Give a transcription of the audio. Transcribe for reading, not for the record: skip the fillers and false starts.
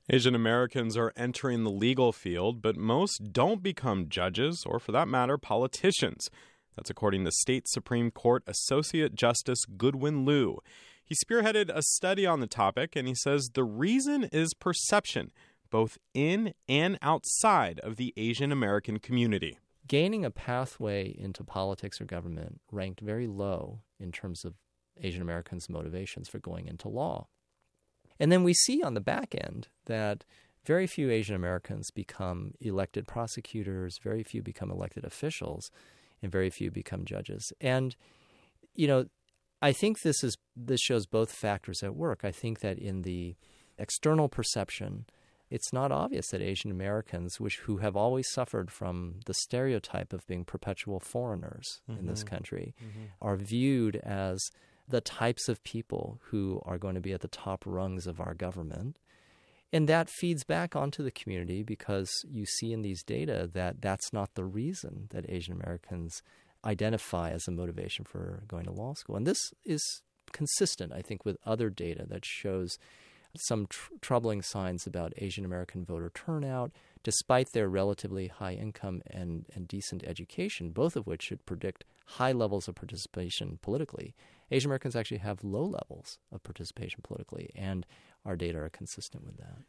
Asian Americans are entering the legal field, but most don't become judges or, for that matter, politicians. That's according to State Supreme Court Associate Justice Goodwin Liu. He spearheaded a study on the topic, and he says the reason is perception, both in and outside of the Asian American community. Gaining a pathway into politics or government ranked very low in terms of Asian Americans' motivations for going into law. And then we see on the back end that very few Asian Americans become elected prosecutors, very few become elected officials, and very few become judges. And, I think this shows both factors at work. I think that in the external perception, it's not obvious that Asian Americans, who have always suffered from the stereotype of being perpetual foreigners in this country, are viewed as the types of people who are going to be at the top rungs of our government. And that feeds back onto the community because you see in these data that that's not the reason that Asian Americans identify as a motivation for going to law school. And this is consistent, I think, with other data that shows some troubling signs about Asian American voter turnout, despite their relatively high income and decent education, both of which should predict high levels of participation politically. Asian Americans actually have low levels of participation politically, and our data are consistent with that.